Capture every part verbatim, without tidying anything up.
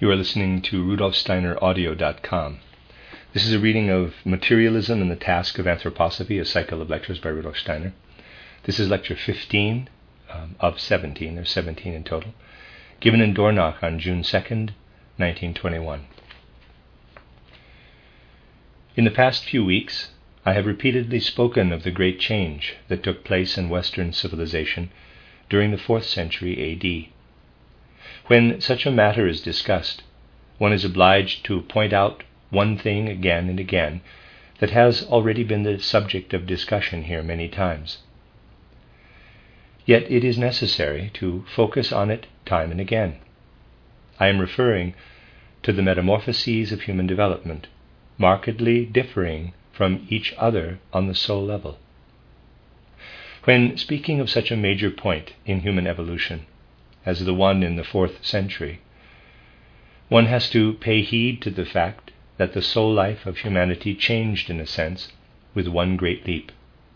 You are listening to Rudolf Steiner Audio dot com. This is a reading of Materialism and the Task of Anthroposophy, a cycle of lectures by Rudolf Steiner. This is lecture fifteen um, of seventeen, there's seventeen in total, given in Dornach on June second, nineteen twenty-one. In the past few weeks, I have repeatedly spoken of the great change that took place in Western civilization during the fourth century A D. When such a matter is discussed, one is obliged to point out one thing again and again that has already been the subject of discussion here many times. Yet it is necessary to focus on it time and again. I am referring to the metamorphoses of human development, markedly differing from each other on the soul level. When speaking of such a major point in human evolution as the one in the fourth century, one has to pay heed to the fact that the soul life of humanity changed in a sense with one great leap.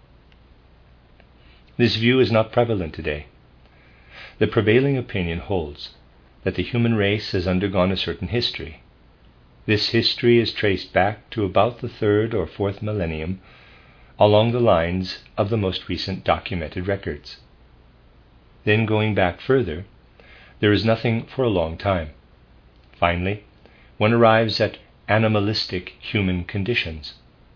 This view is not prevalent today. The prevailing opinion holds that the human race has undergone a certain history. This history is traced back to about the third or fourth millennium along the lines of the most recent documented records. Then going back further, there is nothing for a long time. Finally, one arrives at animalistic human conditions.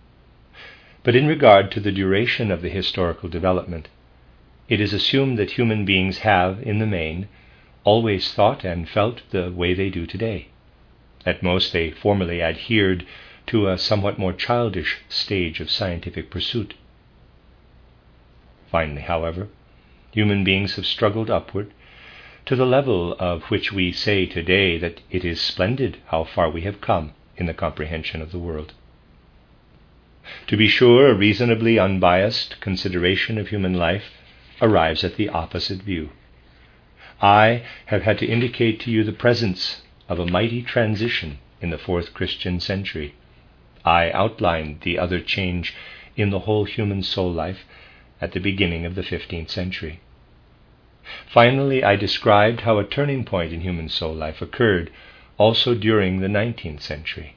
But in regard to the duration of the historical development, it is assumed that human beings have, in the main, always thought and felt the way they do today. At most, they formerly adhered to a somewhat more childish stage of scientific pursuit. Finally, however, human beings have struggled upward to the level of which we say today that it is splendid how far we have come in the comprehension of the world. To be sure, a reasonably unbiased consideration of human life arrives at the opposite view. I have had to indicate to you the presence of a mighty transition in the fourth Christian century. I outlined the other change in the whole human soul life at the beginning of the fifteenth century. Finally, I described how a turning point in human soul life occurred also during the nineteenth century.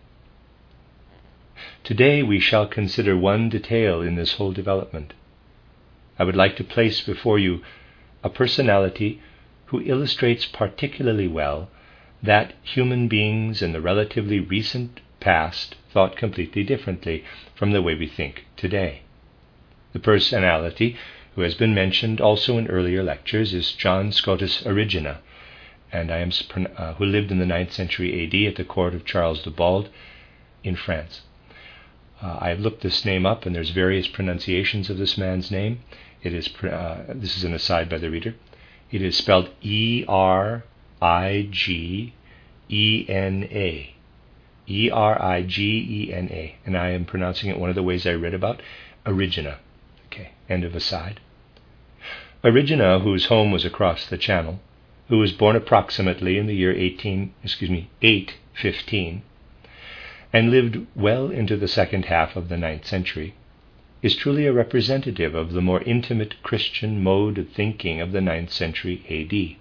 Today we shall consider one detail in this whole development. I would like to place before you a personality who illustrates particularly well that human beings in the relatively recent past thought completely differently from the way we think today. The personality, who has been mentioned also in earlier lectures, is John Scotus Erigena, and I am uh, who lived in the ninth century A D at the court of Charles the Bald in France. Uh, I've looked this name up, and there's various pronunciations of this man's name. It is uh, this is an aside by the reader. It is spelled E R I G E N A. E R I G E N A. And I am pronouncing it one of the ways I read about, Erigena. Okay, end of aside. Erigena, whose home was across the Channel, who was born approximately in the year eighteen, excuse me, eight fifteen, and lived well into the second half of the ninth century, is truly a representative of the more intimate Christian mode of thinking of the ninth century A D.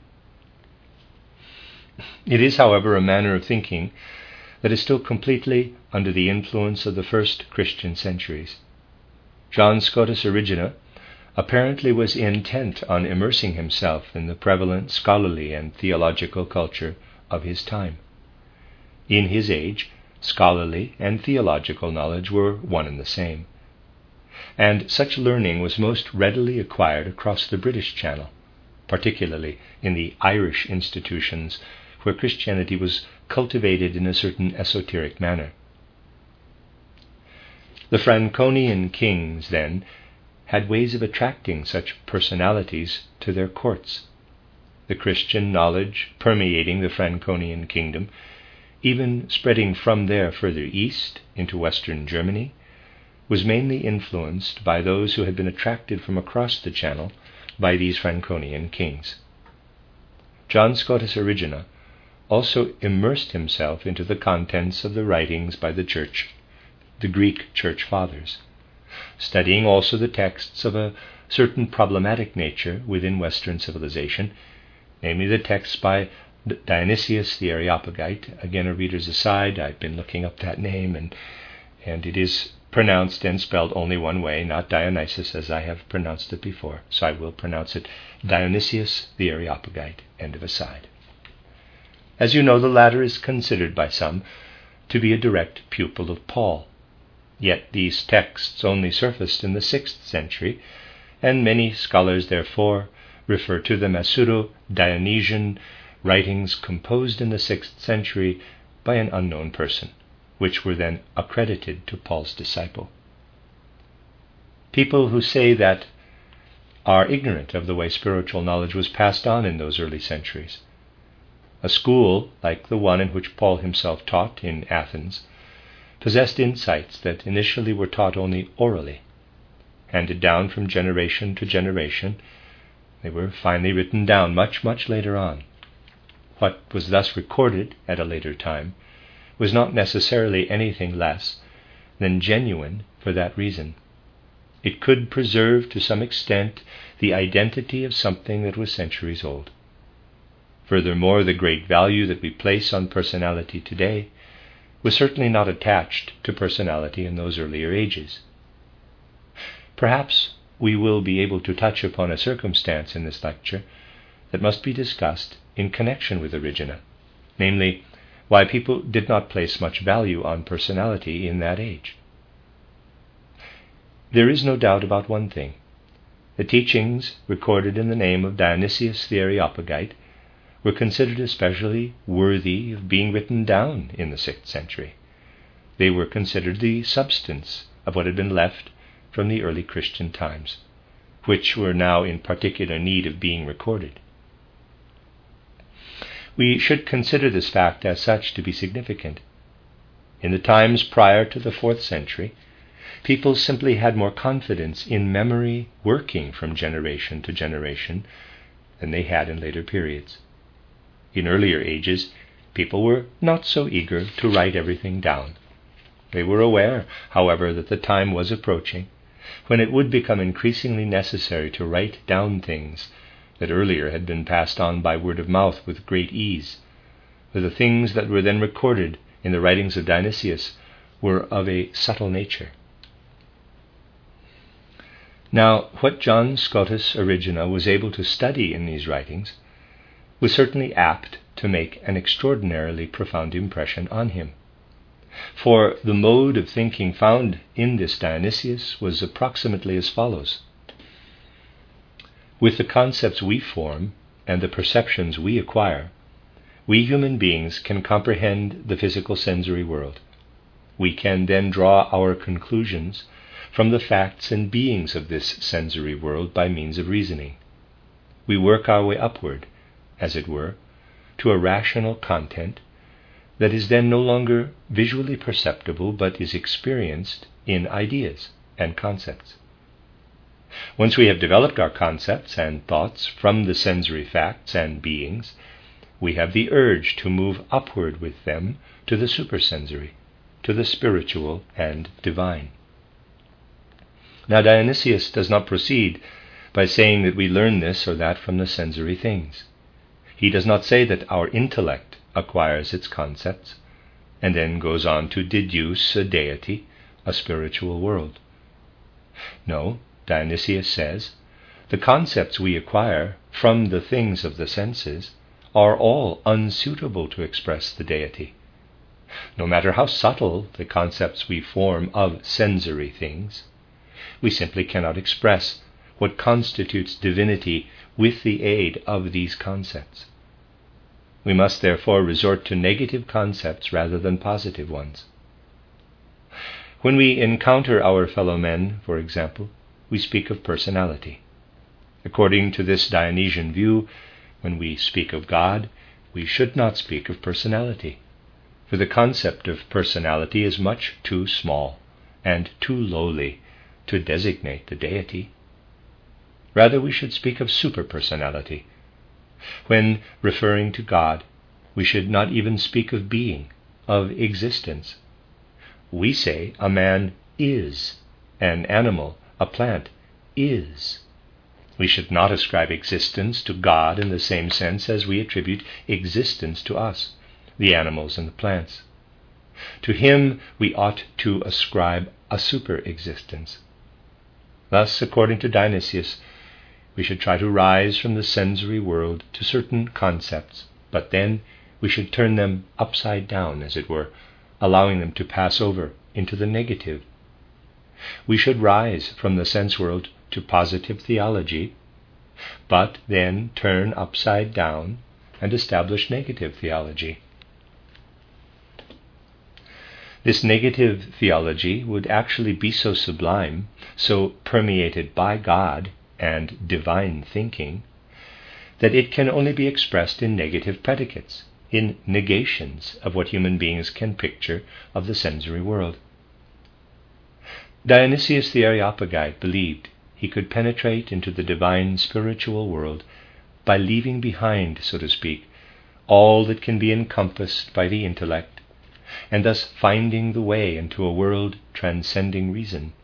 It is, however, a manner of thinking that is still completely under the influence of the first Christian centuries. John Scotus Erigena apparently was intent on immersing himself in the prevalent scholarly and theological culture of his time. In his age, scholarly and theological knowledge were one and the same, and such learning was most readily acquired across the British Channel, particularly in the Irish institutions where Christianity was cultivated in a certain esoteric manner. The Franconian kings, then, had ways of attracting such personalities to their courts. The Christian knowledge permeating the Franconian kingdom, even spreading from there further east into western Germany, was mainly influenced by those who had been attracted from across the Channel by these Franconian kings. John Scotus Erigena also immersed himself into the contents of the writings by the Church, the Greek Church Fathers, studying also the texts of a certain problematic nature within Western civilization, namely the texts by Dionysius the Areopagite. Again, a reader's aside, I've been looking up that name, and, and it is pronounced and spelled only one way, not Dionysus as I have pronounced it before. So I will pronounce it Dionysius the Areopagite, end of aside. As you know, the latter is considered by some to be a direct pupil of Paul. Yet these texts only surfaced in the sixth century, and many scholars therefore refer to them as pseudo-Dionysian writings composed in the sixth century by an unknown person, which were then accredited to Paul's disciple. People who say that are ignorant of the way spiritual knowledge was passed on in those early centuries. A school, like the one in which Paul himself taught in Athens, possessed insights that initially were taught only orally. Handed down from generation to generation, they were finally written down much, much later on. What was thus recorded at a later time was not necessarily anything less than genuine for that reason. It could preserve to some extent the identity of something that was centuries old. Furthermore, the great value that we place on personality today was certainly not attached to personality in those earlier ages. Perhaps we will be able to touch upon a circumstance in this lecture that must be discussed in connection with Origena, namely, why people did not place much value on personality in that age. There is no doubt about one thing. The teachings recorded in the name of Dionysius the Areopagite were considered especially worthy of being written down in the sixth century. They were considered the substance of what had been left from the early Christian times, which were now in particular need of being recorded. We should consider this fact as such to be significant. In the times prior to the fourth century, people simply had more confidence in memory working from generation to generation than they had in later periods. In earlier ages, people were not so eager to write everything down. They were aware, however, that the time was approaching when it would become increasingly necessary to write down things that earlier had been passed on by word of mouth with great ease. For the things that were then recorded in the writings of Dionysius were of a subtle nature. Now, what John Scotus Erigena was able to study in these writings was certainly apt to make an extraordinarily profound impression on him. For the mode of thinking found in this Dionysius was approximately as follows. With the concepts we form and the perceptions we acquire, we human beings can comprehend the physical sensory world. We can then draw our conclusions from the facts and beings of this sensory world by means of reasoning. We work our way upward, as it were, to a rational content that is then no longer visually perceptible but is experienced in ideas and concepts. Once we have developed our concepts and thoughts from the sensory facts and beings, we have the urge to move upward with them to the supersensory, to the spiritual and divine. Now, Dionysius does not proceed by saying that we learn this or that from the sensory things. He does not say that our intellect acquires its concepts and then goes on to deduce a deity, a spiritual world. No, Dionysius says, the concepts we acquire from the things of the senses are all unsuitable to express the deity. No matter how subtle the concepts we form of sensory things, we simply cannot express what constitutes divinity with the aid of these concepts. We must therefore resort to negative concepts rather than positive ones. When we encounter our fellow men, for example, we speak of personality. According to this Dionysian view, when we speak of God, we should not speak of personality, for the concept of personality is much too small and too lowly to designate the deity. Rather, we should speak of superpersonality. When referring to God, we should not even speak of being, of existence. We say a man is, an animal, a plant is. We should not ascribe existence to God in the same sense as we attribute existence to us, the animals and the plants. To him we ought to ascribe a super-existence. Thus, according to Dionysius, we should try to rise from the sensory world to certain concepts, but then we should turn them upside down, as it were, allowing them to pass over into the negative. We should rise from the sense world to positive theology, but then turn upside down and establish negative theology. This negative theology would actually be so sublime, so permeated by God and divine thinking, that it can only be expressed in negative predicates, in negations of what human beings can picture of the sensory world. Dionysius the Areopagite believed he could penetrate into the divine spiritual world by leaving behind, so to speak, all that can be encompassed by the intellect, and thus finding the way into a world transcending reason.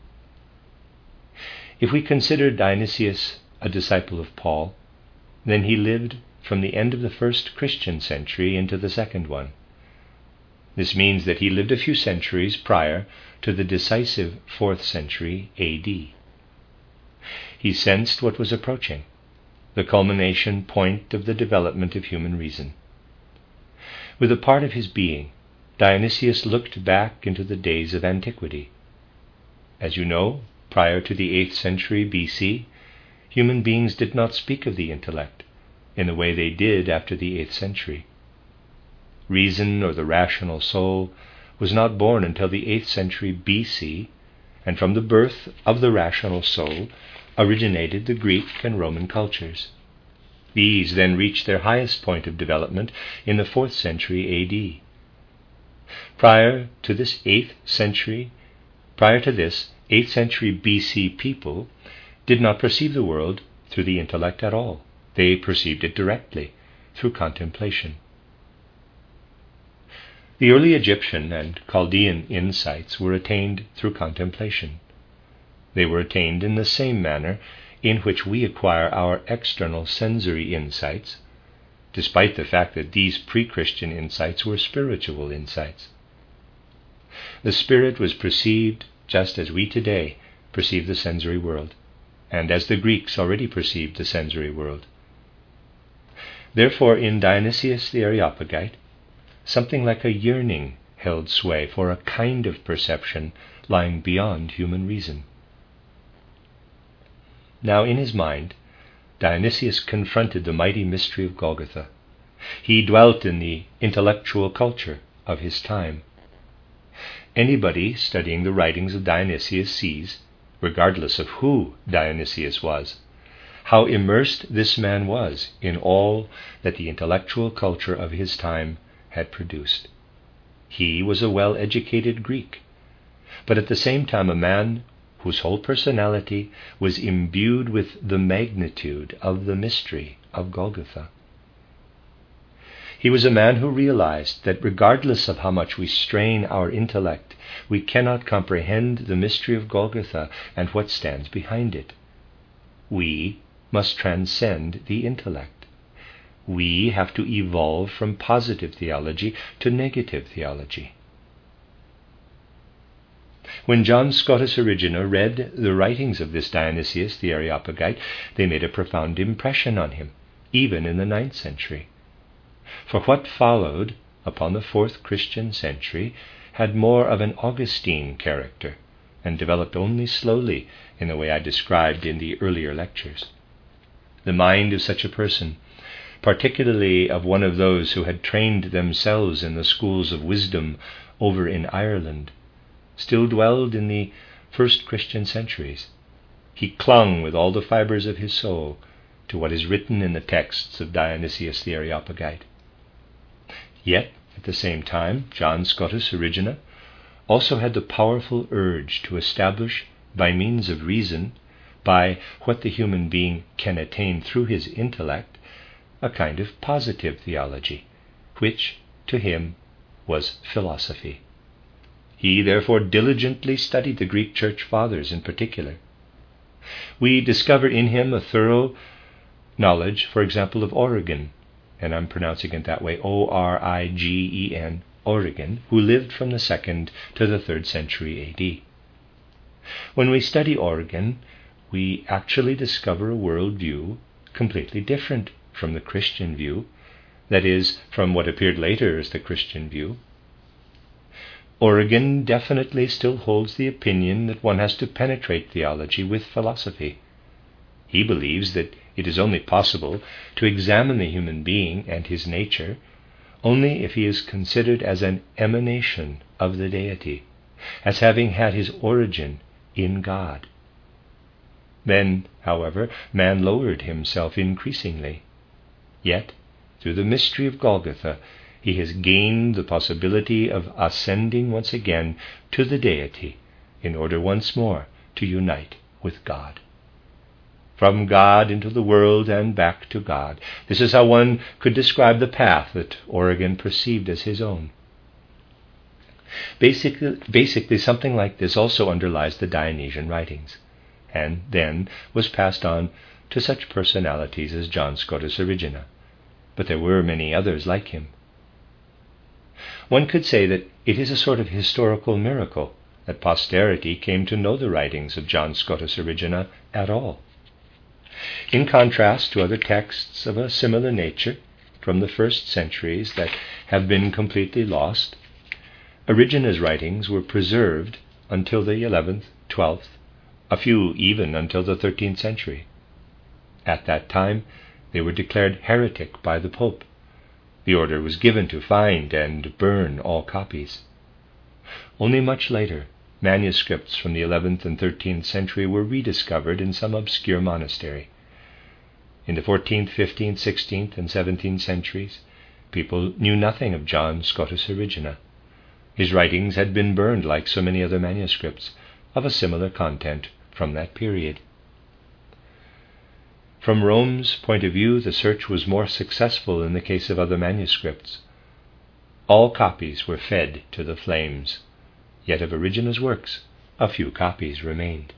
If we consider Dionysius a disciple of Paul, then he lived from the end of the first Christian century into the second one. This means that he lived a few centuries prior to the decisive fourth century A D. He sensed what was approaching, the culmination point of the development of human reason. With a part of his being, Dionysius looked back into the days of antiquity. As you know, prior to the eighth century B C, human beings did not speak of the intellect in the way they did after the eighth century. Reason, or the rational soul, was not born until the eighth century B C, and from the birth of the rational soul originated the Greek and Roman cultures. These then reached their highest point of development in the fourth century A D. Prior to this eighth century, prior to this eighth century B C people did not perceive the world through the intellect at all. They perceived it directly, through contemplation. The early Egyptian and Chaldean insights were attained through contemplation. They were attained in the same manner in which we acquire our external sensory insights, despite the fact that these pre-Christian insights were spiritual insights. The spirit was perceived just as we today perceive the sensory world, and as the Greeks already perceived the sensory world. Therefore, in Dionysius the Areopagite, something like a yearning held sway for a kind of perception lying beyond human reason. Now, in his mind, Dionysius confronted the mighty mystery of Golgotha. He dwelt in the intellectual culture of his time. Anybody studying the writings of Dionysius sees, regardless of who Dionysius was, how immersed this man was in all that the intellectual culture of his time had produced. He was a well-educated Greek, but at the same time a man whose whole personality was imbued with the magnitude of the mystery of Golgotha. He was a man who realized that regardless of how much we strain our intellect, we cannot comprehend the mystery of Golgotha and what stands behind it. We must transcend the intellect. We have to evolve from positive theology to negative theology. When John Scotus Erigena read the writings of this Dionysius the Areopagite, they made a profound impression on him, even in the ninth century. For what followed upon the fourth Christian century had more of an Augustine character, and developed only slowly in the way I described in the earlier lectures. The mind of such a person, particularly of one of those who had trained themselves in the schools of wisdom over in Ireland, still dwelled in the first Christian centuries. He clung with all the fibers of his soul to what is written in the texts of Dionysius the Areopagite. Yet, at the same time, John Scotus Erigena also had the powerful urge to establish, by means of reason, by what the human being can attain through his intellect, a kind of positive theology, which, to him, was philosophy. He therefore diligently studied the Greek Church Fathers in particular. We discover in him a thorough knowledge, for example, of Origen, and I'm pronouncing it that way, O R I G E N, Origen, who lived from the second to the third century A D. When we study Origen, we actually discover a worldview completely different from the Christian view, that is, from what appeared later as the Christian view. Origen definitely still holds the opinion that one has to penetrate theology with philosophy. He believes that it is only possible to examine the human being and his nature only if he is considered as an emanation of the deity, as having had his origin in God. Then, however, man lowered himself increasingly. Yet, through the mystery of Golgotha, he has gained the possibility of ascending once again to the deity in order once more to unite with God. From God into the world and back to God. This is how one could describe the path that Origen perceived as his own. Basically, basically, something like this also underlies the Dionysian writings, and then was passed on to such personalities as John Scotus Erigena. But there were many others like him. One could say that it is a sort of historical miracle that posterity came to know the writings of John Scotus Erigena at all. In contrast to other texts of a similar nature from the first centuries that have been completely lost, Erigena's writings were preserved until the eleventh, twelfth, a few even until the thirteenth century. At that time, they were declared heretic by the Pope. The order was given to find and burn all copies. Only much later, manuscripts from the eleventh and thirteenth century were rediscovered in some obscure monastery. In the fourteenth, fifteenth, sixteenth, and seventeenth centuries, people knew nothing of John Scotus Erigena. His writings had been burned like so many other manuscripts of a similar content from that period. From Rome's point of view, the search was more successful in the case of other manuscripts. All copies were fed to the flames, yet of Erigena's works, a few copies remained.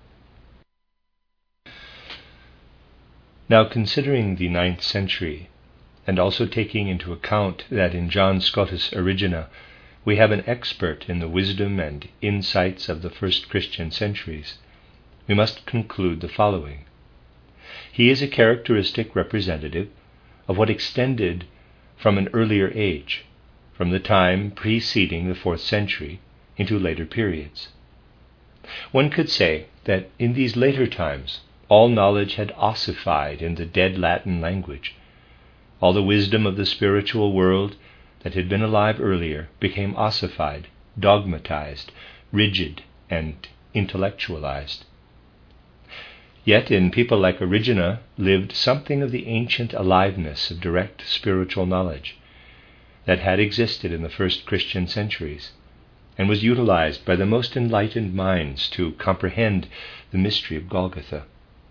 Now, considering the ninth century, and also taking into account that in John Scotus Erigena we have an expert in the wisdom and insights of the first Christian centuries, we must conclude the following. He is a characteristic representative of what extended from an earlier age, from the time preceding the fourth century, into later periods. One could say that in these later times all knowledge had ossified in the dead Latin language. All the wisdom of the spiritual world that had been alive earlier became ossified, dogmatized, rigid, and intellectualized. Yet in people like Erigena lived something of the ancient aliveness of direct spiritual knowledge that had existed in the first Christian centuries and was utilized by the most enlightened minds to comprehend the mystery of Golgotha.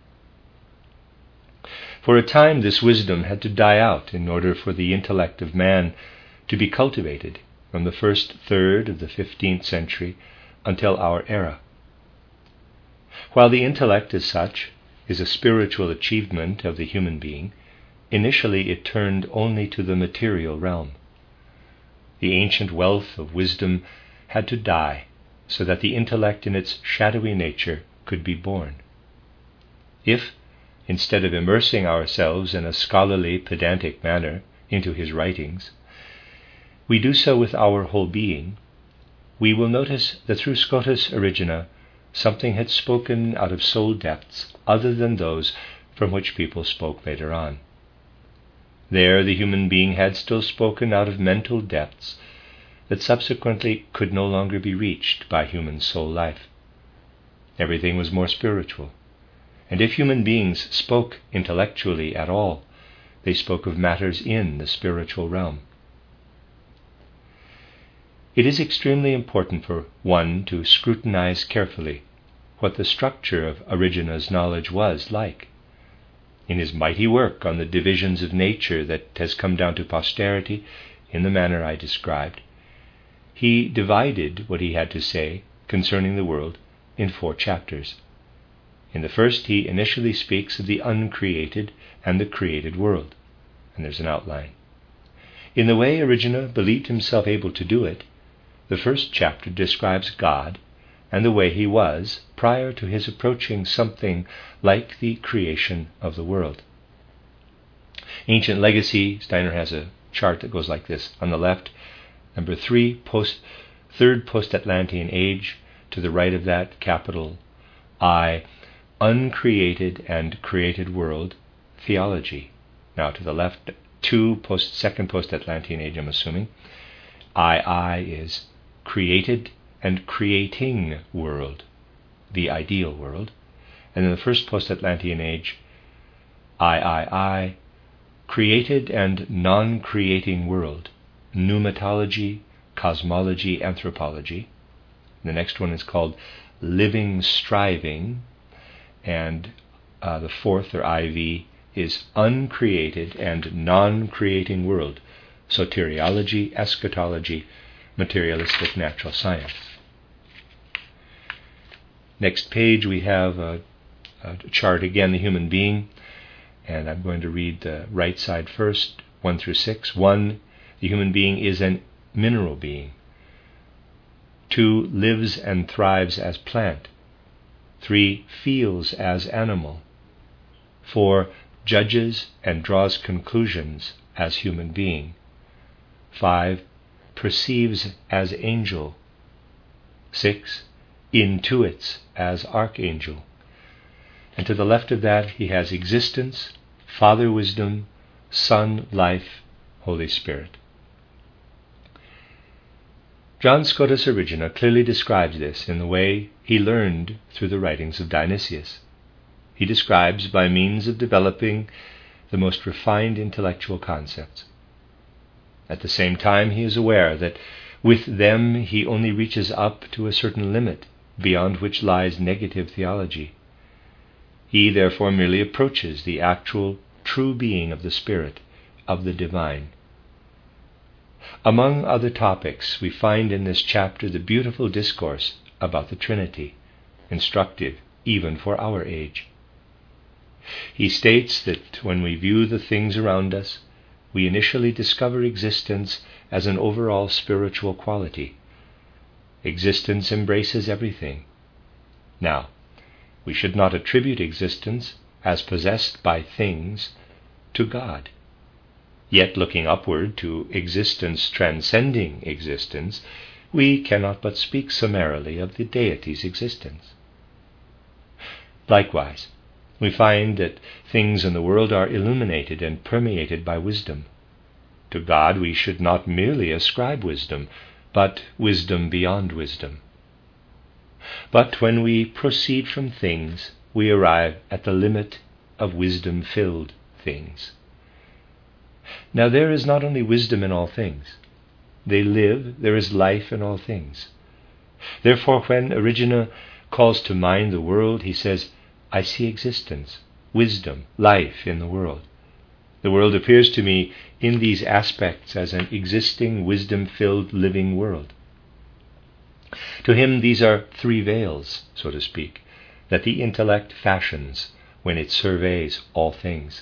For a time this wisdom had to die out in order for the intellect of man to be cultivated from the first third of the fifteenth century until our era. While the intellect as such is a spiritual achievement of the human being, initially it turned only to the material realm. The ancient wealth of wisdom had to die so that the intellect in its shadowy nature could be born. If, instead of immersing ourselves in a scholarly, pedantic manner into his writings, we do so with our whole being, we will notice that through Scotus Erigena something had spoken out of soul depths other than those from which people spoke later on. There the human being had still spoken out of mental depths that subsequently could no longer be reached by human soul life. Everything was more spiritual, and if human beings spoke intellectually at all, they spoke of matters in the spiritual realm. It is extremely important for one to scrutinize carefully what the structure of Erigena's knowledge was like. In his mighty work on the divisions of nature that has come down to posterity in the manner I described, he divided what he had to say concerning the world in four chapters. In the first, he initially speaks of the uncreated and the created world, and there's an outline. In the way Origena believed himself able to do it, the first chapter describes God and the way he was prior to his approaching something like the creation of the world. Ancient Legacy, Steiner has a chart that goes like this. On the left, number three, post, third post-Atlantean age. To the right of that, capital I, uncreated and created world, theology. Now to the left, two, post, second post-Atlantean age, I'm assuming. I I is created and creating world, the ideal world. And in the first post-Atlantean age, I I I, created and non-creating world, pneumatology, cosmology, anthropology. The next one is called living striving, and uh, the fourth, or I V, is uncreated and non-creating world, soteriology, eschatology, materialistic natural science. Next page we have a, a chart again, the human being, and I'm going to read the right side first, one through six. One, the human being is an mineral being. Two, lives and thrives as plant. Three, feels as animal. Four, judges and draws conclusions as human being. Five, perceives as angel. Six, intuits as archangel. And to the left of that he has existence, Father wisdom, Son life, Holy Spirit. John Scotus Erigena clearly describes this in the way he learned through the writings of Dionysius. He describes by means of developing the most refined intellectual concepts. At the same time, he is aware that with them he only reaches up to a certain limit, beyond which lies negative theology. He therefore merely approaches the actual true being of the Spirit, of the divine. Among other topics, we find in this chapter the beautiful discourse about the Trinity, instructive even for our age. He states that when we view the things around us, we initially discover existence as an overall spiritual quality. Existence embraces everything. Now, we should not attribute existence as possessed by things to God. Yet looking upward to existence transcending existence, we cannot but speak summarily of the deity's existence. Likewise, we find that things in the world are illuminated and permeated by wisdom. To God we should not merely ascribe wisdom, but wisdom beyond wisdom. But when we proceed from things, we arrive at the limit of wisdom-filled things. Now there is not only wisdom in all things. They live, there is life in all things. Therefore when Erigena calls to mind the world, he says, I see existence, wisdom, life in the world. The world appears to me in these aspects as an existing, wisdom-filled, living world. To him these are three veils, so to speak, that the intellect fashions when it surveys all things.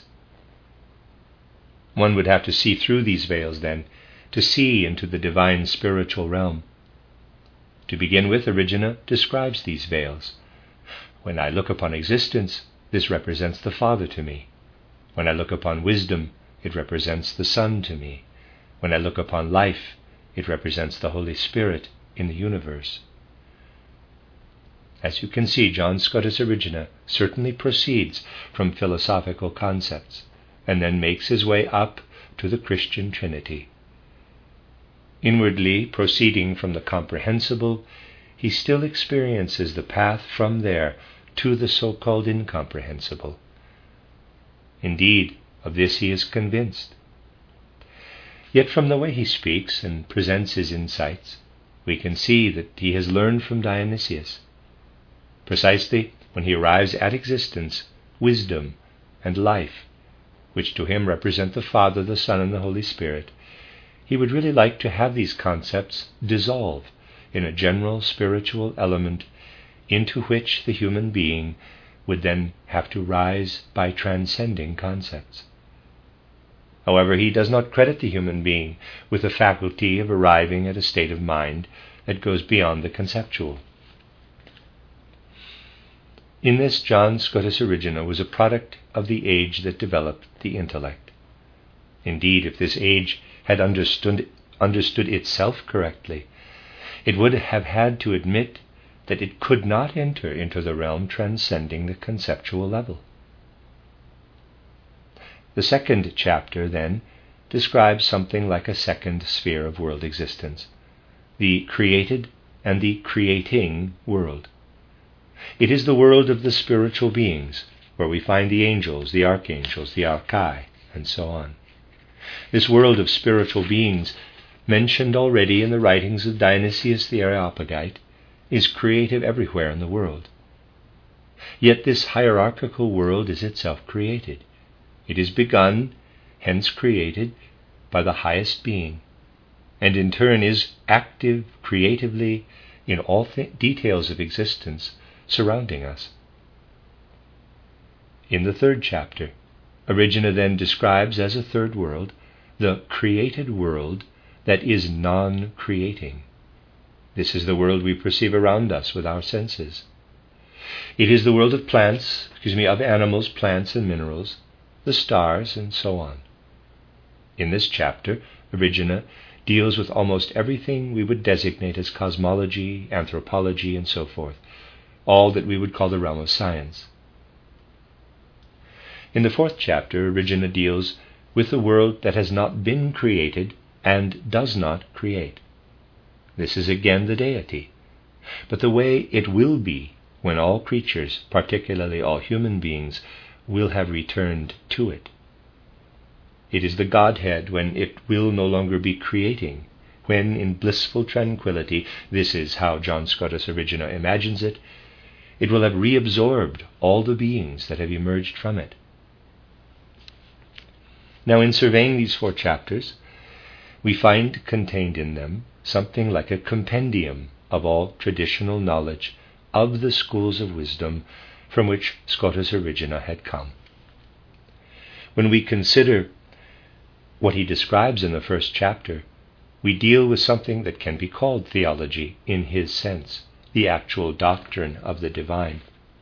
One would have to see through these veils, then, to see into the divine spiritual realm. To begin with, Erigena describes these veils. When I look upon existence, this represents the Father to me. When I look upon wisdom, it represents the Son to me. When I look upon life, it represents the Holy Spirit in the universe. As you can see, John Scotus Erigena certainly proceeds from philosophical concepts, and then makes his way up to the Christian Trinity. Inwardly proceeding from the comprehensible, he still experiences the path from there to the so-called incomprehensible. Indeed, of this he is convinced. Yet from the way he speaks and presents his insights, we can see that he has learned from Dionysius. Precisely when he arrives at existence, wisdom, and life, which to him represent the Father, the Son, and the Holy Spirit, he would really like to have these concepts dissolve in a general spiritual element into which the human being would then have to rise by transcending concepts. However, he does not credit the human being with the faculty of arriving at a state of mind that goes beyond the conceptual. In this, John Scotus Erigena was a product of the age that developed the intellect. Indeed, if this age had understood, understood itself correctly, it would have had to admit that it could not enter into the realm transcending the conceptual level. The second chapter, then, describes something like a second sphere of world existence, the created and the creating world. It is the world of the spiritual beings, where we find the angels, the archangels, the archai, and so on. This world of spiritual beings, mentioned already in the writings of Dionysius the Areopagite, is creative everywhere in the world. Yet this hierarchical world is itself created. It is begun, hence created, by the highest being, and in turn is active creatively in all th- details of existence surrounding us. In the third chapter, Erigena then describes as a third world the created world that is non-creating. This is the world we perceive around us with our senses. It is the world of plants, excuse me, of animals, plants, and minerals, the stars, and so on. In this chapter, Erigena deals with almost everything we would designate as cosmology, anthropology, and so forth, all that we would call the realm of science. In the fourth chapter, Erigena deals with the world that has not been created and does not create. This is again the deity, but the way it will be when all creatures, particularly all human beings, will have returned to it. It is the Godhead when it will no longer be creating, when in blissful tranquility, this is how John Scotus Erigena imagines it, it will have reabsorbed all the beings that have emerged from it. Now, in surveying these four chapters, we find contained in them something like a compendium of all traditional knowledge of the schools of wisdom from which Scotus Erigena had come. When we consider what he describes in the first chapter, we deal with something that can be called theology in his sense, the actual doctrine of the divine.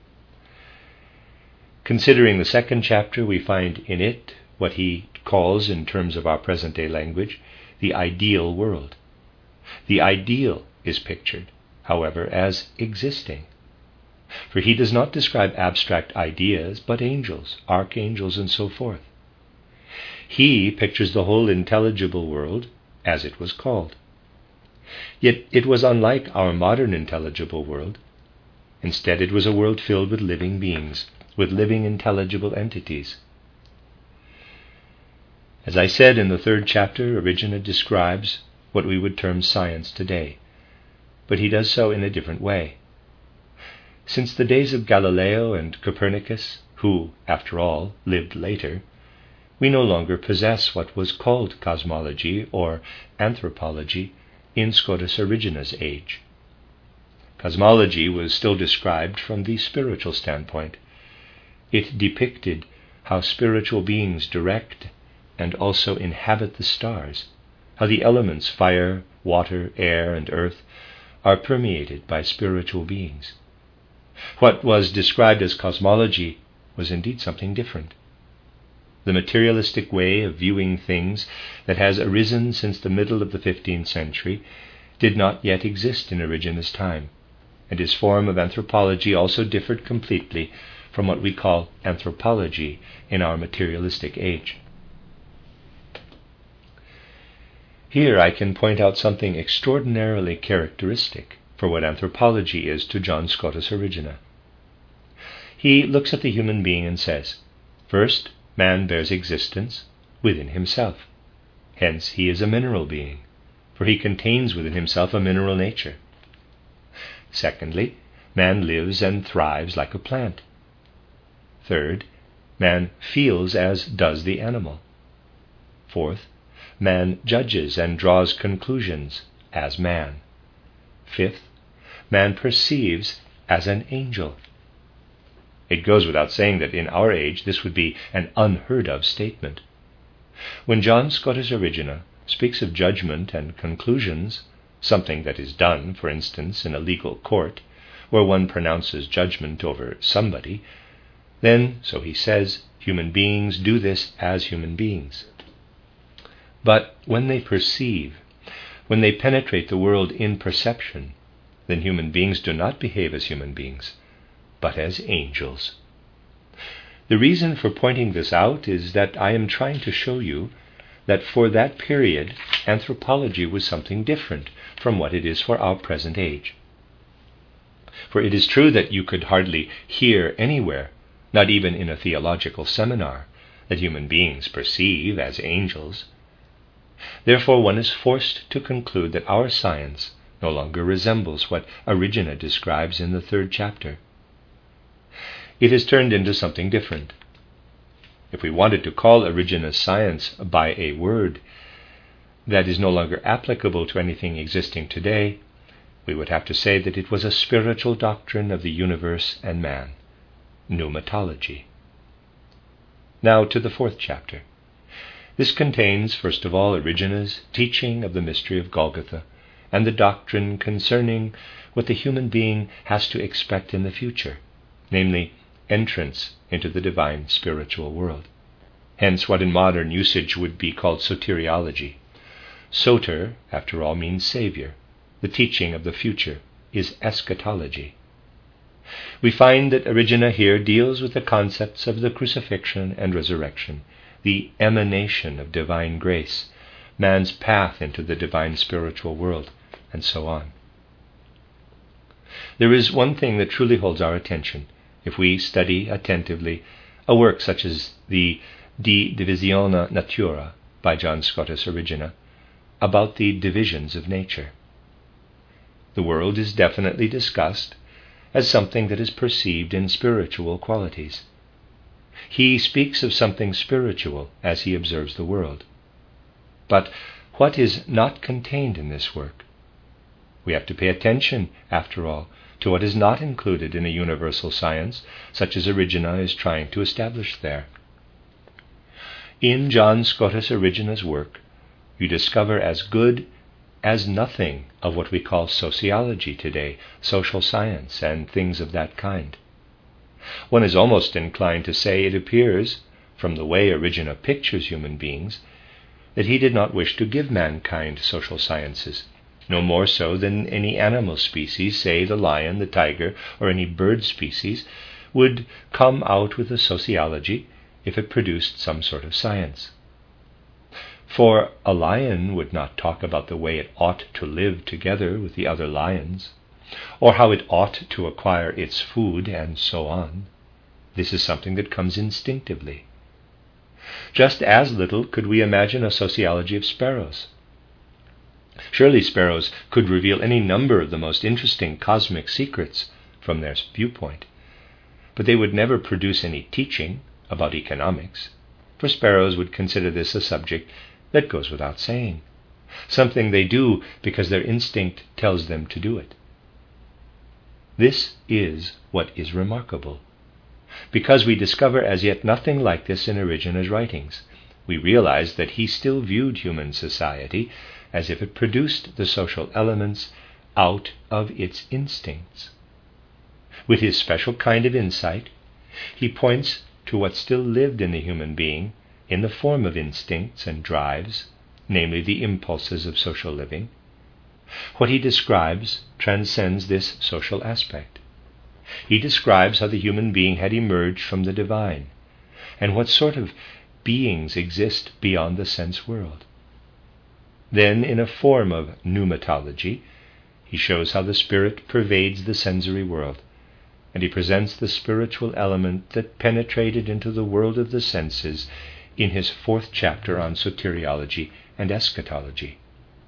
Considering the second chapter, we find in it what he calls, in terms of our present-day language, the ideal world. The ideal is pictured, however, as existing. For he does not describe abstract ideas, but angels, archangels, and so forth. He pictures the whole intelligible world as it was called. Yet it was unlike our modern intelligible world. Instead, it was a world filled with living beings, with living intelligible entities. As I said in the third chapter, Erigena describes what we would term science today, but he does so in a different way. Since the days of Galileo and Copernicus, who, after all, lived later, we no longer possess what was called cosmology or anthropology in Scotus Erigena's age. Cosmology was still described from the spiritual standpoint. It depicted how spiritual beings direct and also inhabit the stars, how the elements fire, water, air, and earth are permeated by spiritual beings. What was described as cosmology was indeed something different. The materialistic way of viewing things that has arisen since the middle of the fifteenth century did not yet exist in Erigena's time, and his form of anthropology also differed completely from what we call anthropology in our materialistic age. Here I can point out something extraordinarily characteristic for what anthropology is to John Scotus Erigena. He looks at the human being and says, first, man bears existence within himself. Hence he is a mineral being, for he contains within himself a mineral nature. Secondly, man lives and thrives like a plant. Third, man feels as does the animal. Fourth, man judges and draws conclusions as man. Fifth, man perceives as an angel. It goes without saying that in our age this would be an unheard-of statement. When John Scotus Erigena speaks of judgment and conclusions, something that is done, for instance, in a legal court, where one pronounces judgment over somebody, then, so he says, human beings do this as human beings. But when they perceive, when they penetrate the world in perception, then human beings do not behave as human beings, but as angels. The reason for pointing this out is that I am trying to show you that for that period, anthropology was something different from what it is for our present age. For it is true that you could hardly hear anywhere, not even in a theological seminar, that human beings perceive as angels. Therefore one is forced to conclude that our science no longer resembles what Erigena describes in the third chapter. It has turned into something different. If we wanted to call Erigena's science by a word that is no longer applicable to anything existing today, we would have to say that it was a spiritual doctrine of the universe and man, pneumatology. Now to the fourth chapter. This contains, first of all, Erigena's teaching of the mystery of Golgotha and the doctrine concerning what the human being has to expect in the future, namely, entrance into the divine spiritual world. Hence what in modern usage would be called soteriology. Soter, after all, means Savior. The teaching of the future is eschatology. We find that Erigena here deals with the concepts of the crucifixion and resurrection, the emanation of divine grace, man's path into the divine spiritual world, and so on. There is one thing that truly holds our attention if we study attentively a work such as the De Divisione Natura by John Scotus Erigena, about the divisions of nature. The world is definitely discussed as something that is perceived in spiritual qualities. He speaks of something spiritual as he observes the world. But what is not contained in this work? We have to pay attention, after all, to what is not included in a universal science, such as Erigena is trying to establish there. In John Scotus Erigena's work, you discover as good as nothing of what we call sociology today, social science, and things of that kind. One is almost inclined to say it appears, from the way Erigena pictures human beings, that he did not wish to give mankind social sciences, no more so than any animal species, say the lion, the tiger, or any bird species, would come out with a sociology if it produced some sort of science. For a lion would not talk about the way it ought to live together with the other lions, or how it ought to acquire its food, and so on. This is something that comes instinctively. Just as little could we imagine a sociology of sparrows. Surely sparrows could reveal any number of the most interesting cosmic secrets from their viewpoint, but they would never produce any teaching about economics, for sparrows would consider this a subject that goes without saying, something they do because their instinct tells them to do it. This is what is remarkable. Because we discover as yet nothing like this in Erigena's writings, we realize that he still viewed human society as if it produced the social elements out of its instincts. With his special kind of insight, he points to what still lived in the human being in the form of instincts and drives, namely the impulses of social living. What he describes transcends this social aspect. He describes how the human being had emerged from the divine, and what sort of beings exist beyond the sense world. Then, in a form of pneumatology, he shows how the spirit pervades the sensory world, and he presents the spiritual element that penetrated into the world of the senses in his fourth chapter on soteriology and eschatology.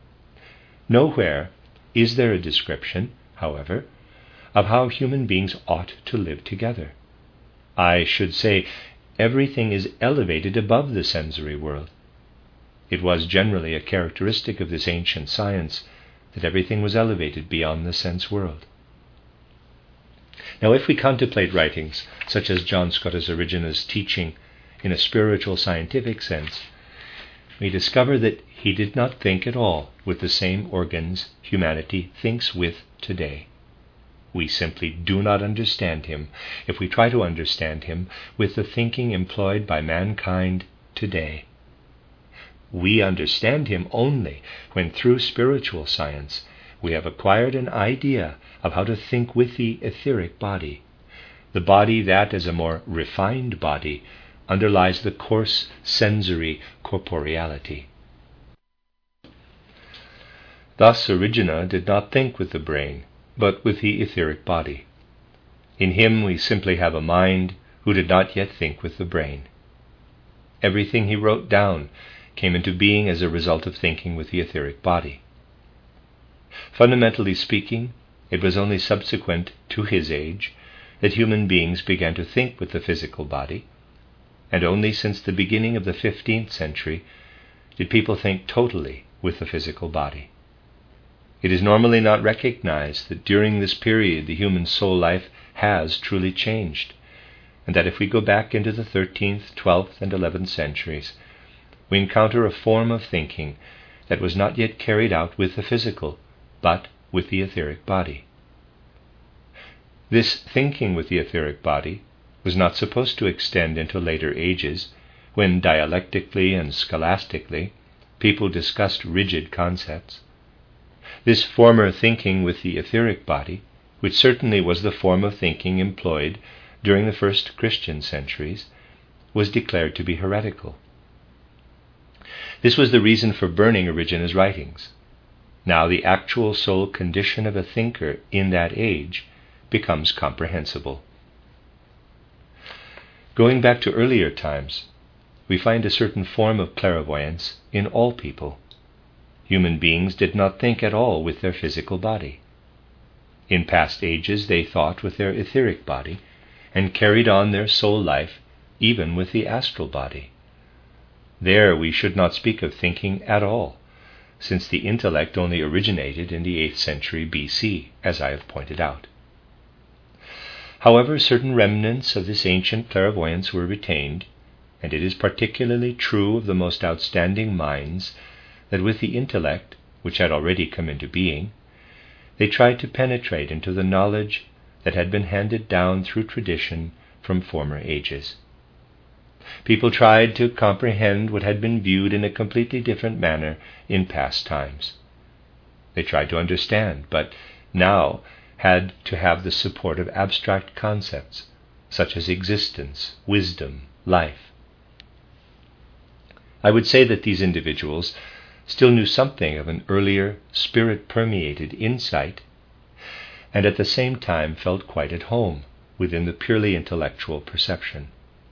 Nowhere is there a description, however, of how human beings ought to live together. I should say everything is elevated above the sensory world. It was generally a characteristic of this ancient science that everything was elevated beyond the sense world. Now, if we contemplate writings such as John Scotus Erigena teaching in a spiritual scientific sense, we discover that he did not think at all with the same organs humanity thinks with today. We simply do not understand him if we try to understand him with the thinking employed by mankind today. We understand him only when, through spiritual science, we have acquired an idea of how to think with the etheric body, the body that, as a more refined body, underlies the coarse sensory corporeality. Thus, Erigena did not think with the brain, but with the etheric body. In him we simply have a mind who did not yet think with the brain. Everything he wrote down came into being as a result of thinking with the etheric body. Fundamentally speaking, it was only subsequent to his age that human beings began to think with the physical body, and only since the beginning of the fifteenth century did people think totally with the physical body. It is normally not recognized that during this period the human soul life has truly changed, and that if we go back into the thirteenth, twelfth, and eleventh centuries, we encounter a form of thinking that was not yet carried out with the physical, but with the etheric body. This thinking with the etheric body was not supposed to extend into later ages, when dialectically and scholastically people discussed rigid concepts. This former thinking with the etheric body, which certainly was the form of thinking employed during the first Christian centuries, was declared to be heretical. This was the reason for burning Erigena's writings. Now the actual soul condition of a thinker in that age becomes comprehensible. Going back to earlier times, we find a certain form of clairvoyance in all people. Human beings did not think at all with their physical body. In past ages they thought with their etheric body, and carried on their soul life even with the astral body. There we should not speak of thinking at all, since the intellect only originated in the eighth century B C, as I have pointed out. However, certain remnants of this ancient clairvoyance were retained, and it is particularly true of the most outstanding minds that with the intellect, which had already come into being, they tried to penetrate into the knowledge that had been handed down through tradition from former ages. People tried to comprehend what had been viewed in a completely different manner in past times. They tried to understand, but now had to have the support of abstract concepts, such as existence, wisdom, life. I would say that these individuals still knew something of an earlier spirit-permeated insight, and at the same time felt quite at home within the purely intellectual perception.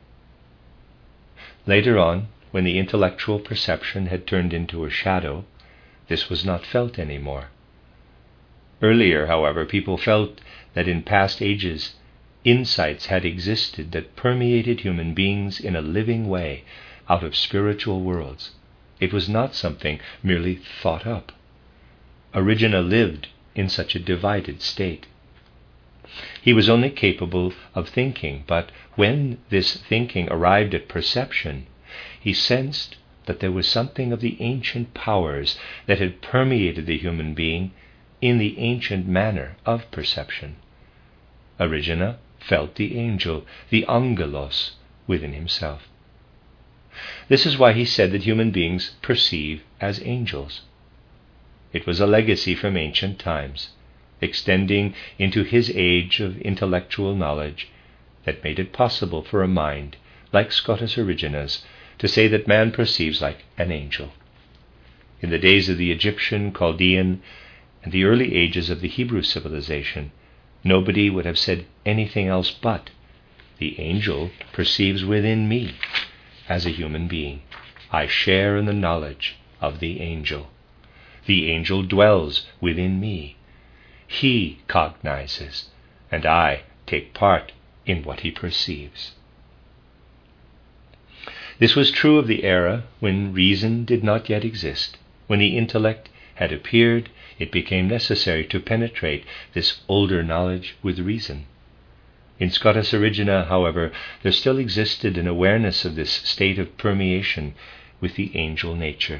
Later on, when the intellectual perception had turned into a shadow, this was not felt anymore. Earlier, however, people felt that in past ages insights had existed that permeated human beings in a living way out of spiritual worlds. It was not something merely thought up. Erigena lived in such a divided state. He was only capable of thinking, but when this thinking arrived at perception, he sensed that there was something of the ancient powers that had permeated the human being in the ancient manner of perception. Erigena felt the angel, the angelos, within himself. This is why he said that human beings perceive as angels. It was a legacy from ancient times, extending into his age of intellectual knowledge, that made it possible for a mind like Scotus Erigena's to say that man perceives like an angel. In the days of the Egyptian, Chaldean, and the early ages of the Hebrew civilization, nobody would have said anything else but, the angel perceives within me as a human being. I share in the knowledge of the angel. The angel dwells within me. He cognizes, and I take part in what he perceives. This was true of the era when reason did not yet exist. When the intellect had appeared, it became necessary to penetrate this older knowledge with reason. In Scotus Erigena, however, there still existed an awareness of this state of permeation with the angel nature.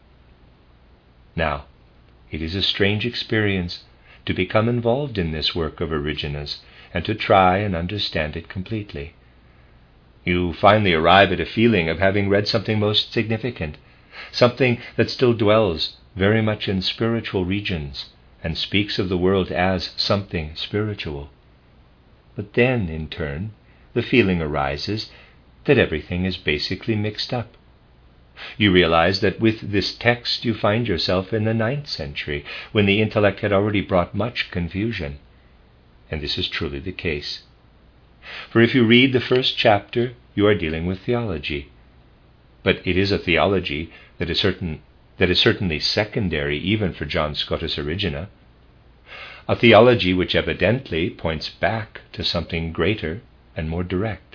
Now, it is a strange experience to become involved in this work of Erigena's and to try and understand it completely. You finally arrive at a feeling of having read something most significant, something that still dwells very much in spiritual regions and speaks of the world as something spiritual. But then, in turn, the feeling arises that everything is basically mixed up. You realize that with this text you find yourself in the ninth century, when the intellect had already brought much confusion. And this is truly the case. For if you read the first chapter, you are dealing with theology. But it is a theology that is certain that is certainly secondary even for John Scotus Erigena, a theology which evidently points back to something greater and more direct.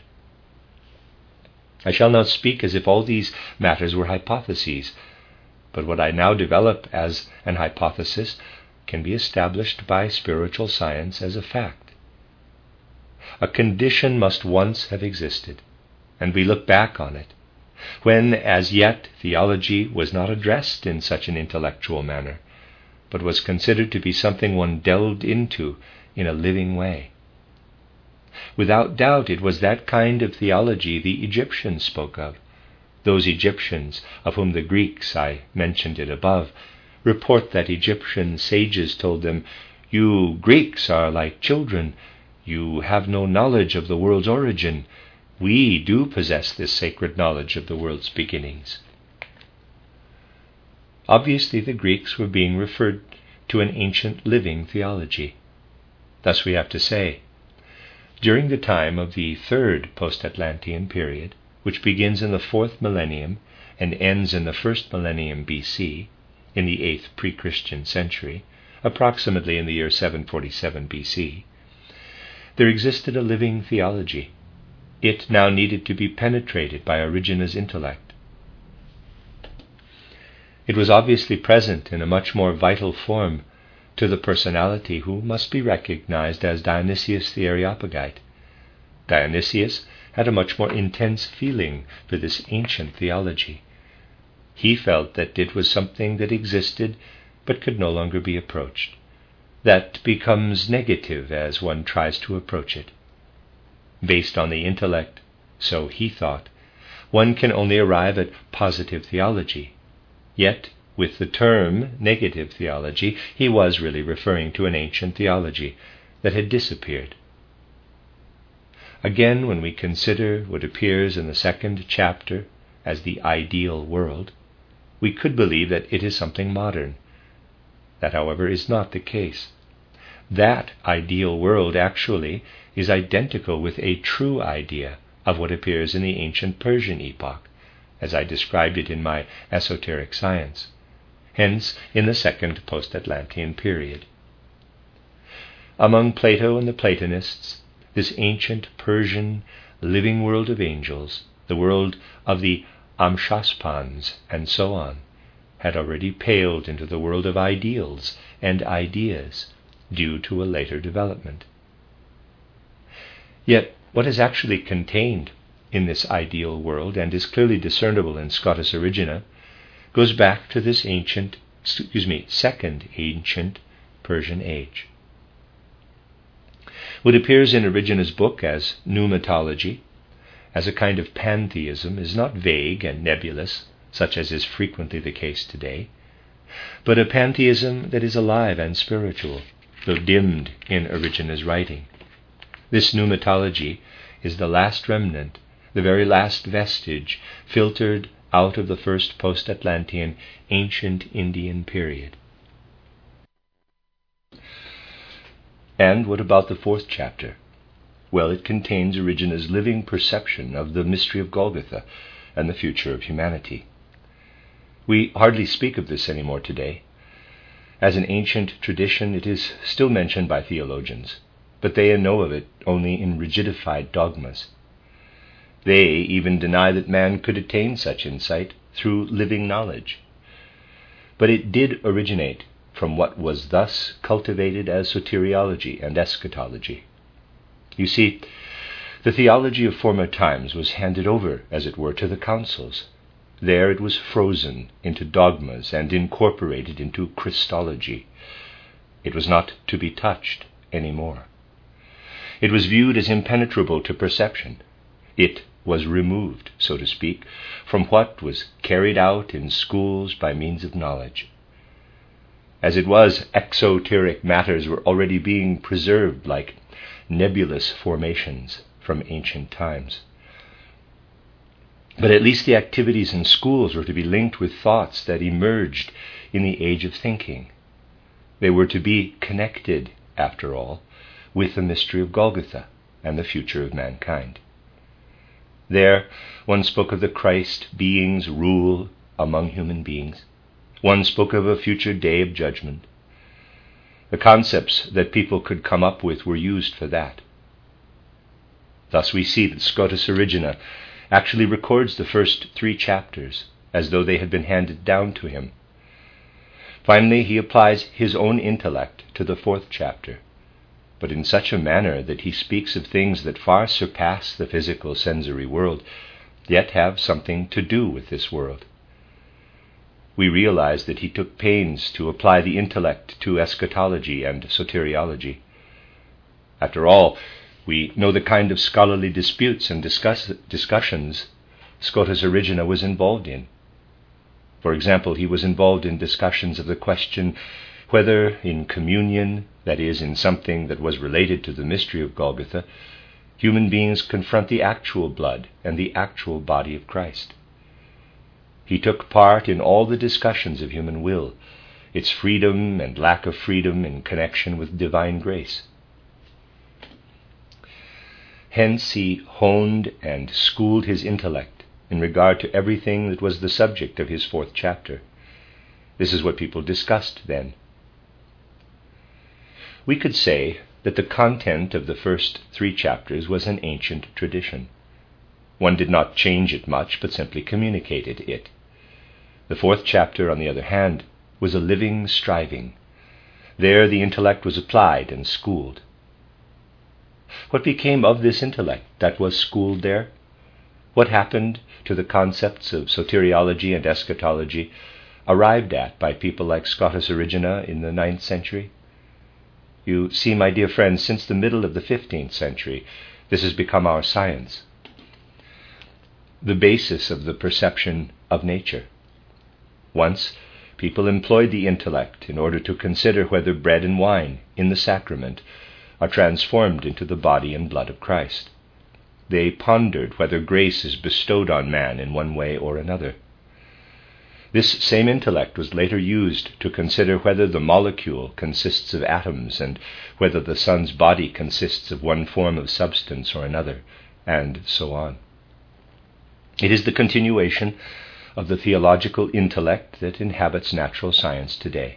I shall not speak as if all these matters were hypotheses, but what I now develop as an hypothesis can be established by spiritual science as a fact. A condition must once have existed, and we look back on it, when as yet theology was not addressed in such an intellectual manner, but was considered to be something one delved into in a living way. Without doubt, it was that kind of theology the Egyptians spoke of, those Egyptians of whom the Greeks, I mentioned it above, report that Egyptian sages told them, "You Greeks are like children. You have no knowledge of the world's origin. We do possess this sacred knowledge of the world's beginnings." Obviously, the Greeks were being referred to an ancient living theology. Thus we have to say, during the time of the third post-Atlantean period, which begins in the fourth millennium and ends in the first millennium B C, in the eighth pre-Christian century, approximately in the year seven forty-seven B C, there existed a living theology. It now needed to be penetrated by Erigena's intellect. It was obviously present in a much more vital form to the personality who must be recognized as Dionysius the Areopagite. Dionysius had a much more intense feeling for this ancient theology. He felt that it was something that existed but could no longer be approached, that becomes negative as one tries to approach it. Based on the intellect, so he thought, one can only arrive at positive theology. Yet, with the term negative theology, he was really referring to an ancient theology that had disappeared. Again, when we consider what appears in the second chapter as the ideal world, we could believe that it is something modern. That, however, is not the case. That ideal world actually is identical with a true idea of what appears in the ancient Persian epoch, as I described it in my Esoteric Science, hence in the second post-Atlantean period. Among Plato and the Platonists, this ancient Persian living world of angels, the world of the Amshaspans and so on, had already paled into the world of ideals and ideas due to a later development. Yet what is actually contained in this ideal world, and is clearly discernible in Scotus Erigena, goes back to this ancient, excuse me, second ancient Persian age. What appears in Erigena's book as pneumatology, as a kind of pantheism, is not vague and nebulous, such as is frequently the case today, but a pantheism that is alive and spiritual, though dimmed in Erigena's writing. This pneumatology is the last remnant, the very last vestige, filtered out of the first post-Atlantean ancient Indian period. And what about the fourth chapter? Well, it contains Erigena's living perception of the mystery of Golgotha and the future of humanity. We hardly speak of this anymore today. As an ancient tradition, it is still mentioned by theologians, but they know of it only in rigidified dogmas. They even deny that man could attain such insight through living knowledge. But it did originate from what was thus cultivated as soteriology and eschatology. You see, the theology of former times was handed over, as it were, to the councils. There it was frozen into dogmas and incorporated into Christology. It was not to be touched any more. It was viewed as impenetrable to perception. It was removed, so to speak, from what was carried out in schools by means of knowledge. As it was, exoteric matters were already being preserved like nebulous formations from ancient times. But at least the activities in schools were to be linked with thoughts that emerged in the age of thinking. They were to be connected, after all, with the mystery of Golgotha and the future of mankind. There, one spoke of the Christ being's rule among human beings. One spoke of a future day of judgment. The concepts that people could come up with were used for that. Thus we see that Scotus Erigena actually records the first three chapters as though they had been handed down to him. Finally, he applies his own intellect to the fourth chapter, but in such a manner that he speaks of things that far surpass the physical sensory world, yet have something to do with this world. We realize that he took pains to apply the intellect to eschatology and soteriology. After all, we know the kind of scholarly disputes and discuss, discussions Scotus Erigena was involved in. For example, he was involved in discussions of the question whether in communion, that is, in something that was related to the mystery of Golgotha, human beings confront the actual blood and the actual body of Christ. He took part in all the discussions of human will, its freedom and lack of freedom in connection with divine grace. Hence he honed and schooled his intellect in regard to everything that was the subject of his fourth chapter. This is what people discussed then. We could say that the content of the first three chapters was an ancient tradition. One did not change it much, but simply communicated it. The fourth chapter, on the other hand, was a living striving. There the intellect was applied and schooled. What became of this intellect that was schooled there? What happened to the concepts of soteriology and eschatology arrived at by people like Scotus Erigena in the ninth century? You see, my dear friends, since the middle of the fifteenth century, this has become our science, the basis of the perception of nature. Once, people employed the intellect in order to consider whether bread and wine in the sacrament are transformed into the body and blood of Christ. They pondered whether grace is bestowed on man in one way or another. This same intellect was later used to consider whether the molecule consists of atoms and whether the sun's body consists of one form of substance or another, and so on. It is the continuation of the theological intellect that inhabits natural science today.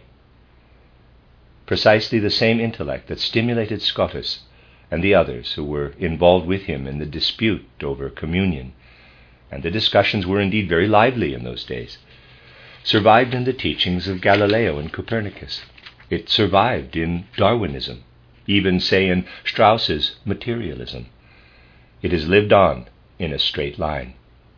Precisely the same intellect that stimulated Scotus and the others who were involved with him in the dispute over communion, and the discussions were indeed very lively in those days, survived in the teachings of Galileo and Copernicus. It survived in Darwinism, even, say, in Strauss's materialism. It has lived on in a straight line.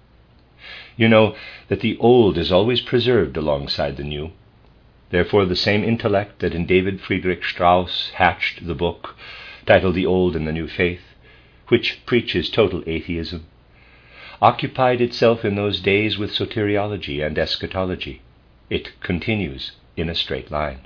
You know that the old is always preserved alongside the new. Therefore, the same intellect that in David Friedrich Strauss hatched the book titled The Old and the New Faith, which preaches total atheism, occupied itself in those days with soteriology and eschatology. It continues in a straight line.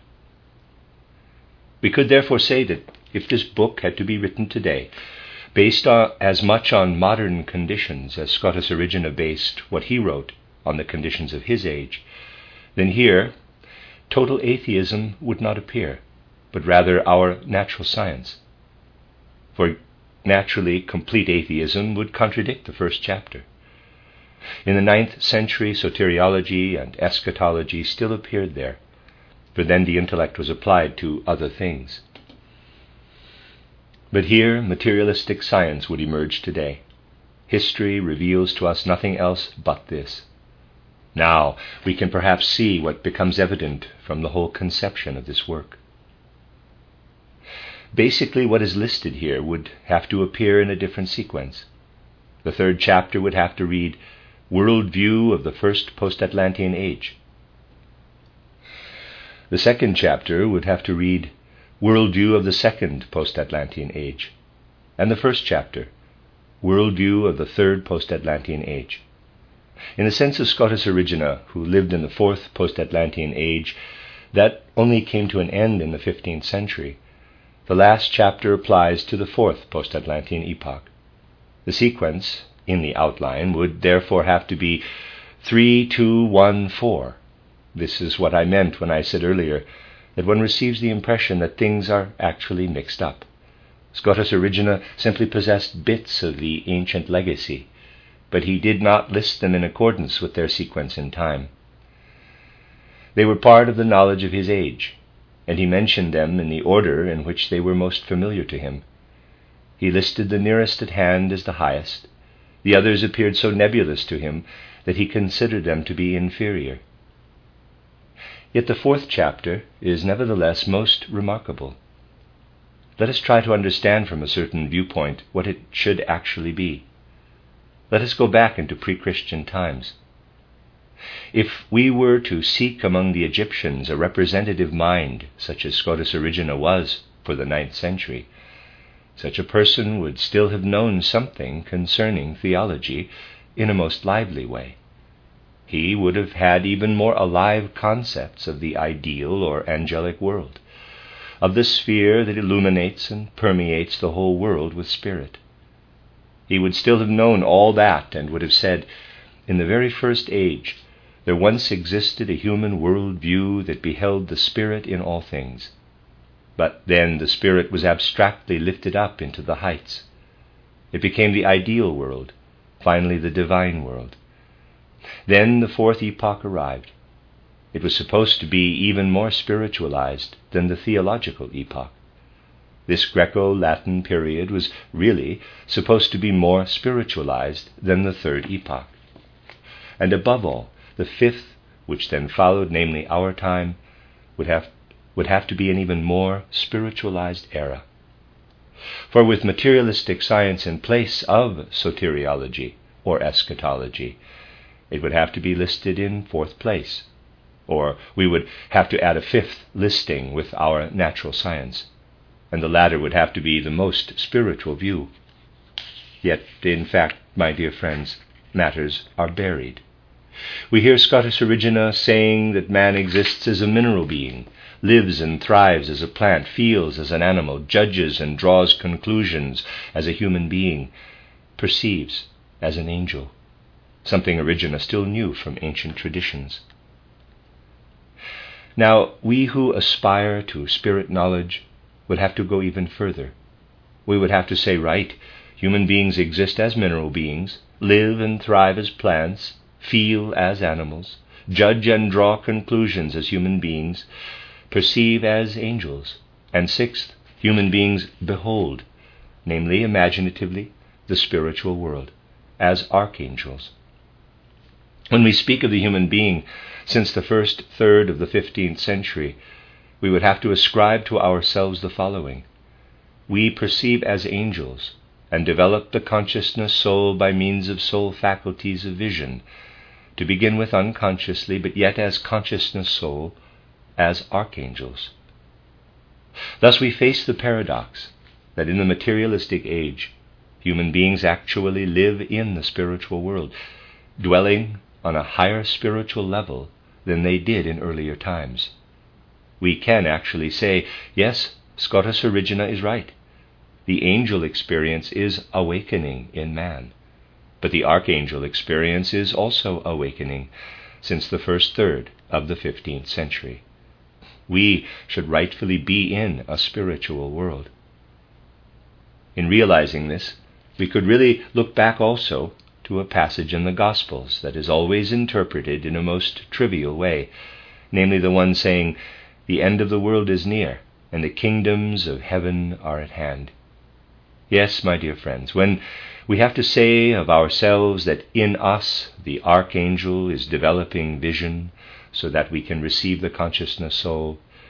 We could therefore say that if this book had to be written today, based on, as much on modern conditions as Scotus Erigena based what he wrote on the conditions of his age, then here total atheism would not appear, but rather our natural science. For naturally, complete atheism would contradict the first chapter. In the ninth century, soteriology and eschatology still appeared there, for then the intellect was applied to other things. But here, materialistic science would emerge today. History reveals to us nothing else but this. Now we can perhaps see what becomes evident from the whole conception of this work. Basically, what is listed here would have to appear in a different sequence. The third chapter would have to read, Worldview of the First Post-Atlantean Age. The second chapter would have to read, Worldview of the Second Post-Atlantean Age. And the first chapter, Worldview of the Third Post-Atlantean Age. In the sense of Scotus Erigena, who lived in the Fourth Post-Atlantean Age, that only came to an end in the fifteenth century. The last chapter applies to the Fourth Post-Atlantean Epoch. The sequence, in the outline, would therefore have to be three, two, one, four. This is what I meant when I said earlier that one receives the impression that things are actually mixed up. Scotus Erigena simply possessed bits of the ancient legacy, but he did not list them in accordance with their sequence in time. They were part of the knowledge of his age, and he mentioned them in the order in which they were most familiar to him. He listed the nearest at hand as the highest. The others appeared so nebulous to him that he considered them to be inferior. Yet the fourth chapter is nevertheless most remarkable. Let us try to understand from a certain viewpoint what it should actually be. Let us go back into pre-Christian times. If we were to seek among the Egyptians a representative mind, such as Scotus Erigena was for the ninth century, such a person would still have known something concerning theology in a most lively way. He would have had even more alive concepts of the ideal or angelic world, of the sphere that illuminates and permeates the whole world with spirit. He would still have known all that and would have said, in the very first age, there once existed a human world view that beheld the spirit in all things. But then the spirit was abstractly lifted up into the heights. It became the ideal world, finally the divine world. Then the fourth epoch arrived. It was supposed to be even more spiritualized than the theological epoch. This Greco-Latin period was really supposed to be more spiritualized than the third epoch. And above all, the fifth, which then followed, namely our time, would have, would have to be an even more spiritualized era. For with materialistic science in place of soteriology or eschatology, it would have to be listed in fourth place, or we would have to add a fifth listing with our natural science, and the latter would have to be the most spiritual view. Yet, in fact, my dear friends, matters are buried. We hear Scotus Erigena saying that man exists as a mineral being, lives and thrives as a plant, feels as an animal, judges and draws conclusions as a human being, perceives as an angel, something Erigena still knew from ancient traditions. Now, we who aspire to spirit knowledge would have to go even further. We would have to say, right, human beings exist as mineral beings, live and thrive as plants, feel as animals, judge and draw conclusions as human beings, perceive as angels, and sixth, human beings behold, namely imaginatively, the spiritual world, as archangels. When we speak of the human being since the first third of the fifteenth century, we would have to ascribe to ourselves the following. We perceive as angels and develop the consciousness soul by means of soul faculties of vision, to begin with unconsciously, but yet as consciousness soul, as archangels. Thus we face the paradox that in the materialistic age, human beings actually live in the spiritual world, dwelling on a higher spiritual level than they did in earlier times. We can actually say, yes, Scotus Erigena is right. The angel experience is awakening in man. But the archangel experience is also awakening since the first third of the fifteenth century. We should rightfully be in a spiritual world. In realizing this, we could really look back also to a passage in the Gospels that is always interpreted in a most trivial way, namely the one saying, "The end of the world is near, and the kingdoms of heaven are at hand." Yes, my dear friends, when we have to say of ourselves that in us the archangel is developing vision so that we can receive the consciousness soul,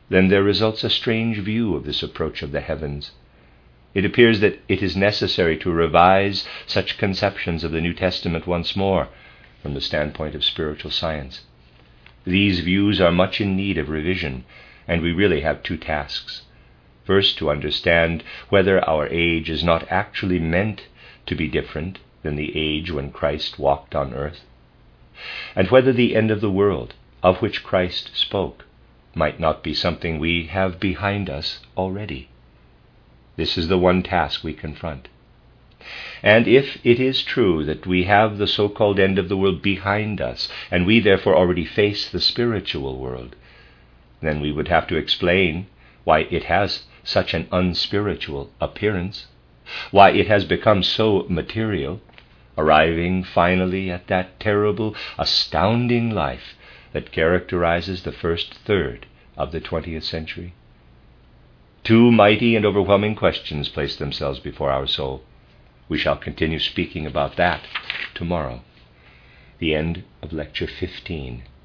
then there results a strange view of this approach of the heavens. It appears that it is necessary to revise such conceptions of the New Testament once more from the standpoint of spiritual science. These views are much in need of revision, and we really have two tasks. First, to understand whether our age is not actually meant to be different than the age when Christ walked on earth, and whether the end of the world, of which Christ spoke, might not be something we have behind us already. This is the one task we confront. And if it is true that we have the so-called end of the world behind us, and we therefore already face the spiritual world, then we would have to explain why it has such an unspiritual appearance, why it has become so material, arriving finally at that terrible, astounding life that characterizes the first third of the twentieth century. Two mighty and overwhelming questions place themselves before our soul. We shall continue speaking about that tomorrow. The end of Lecture fifteen.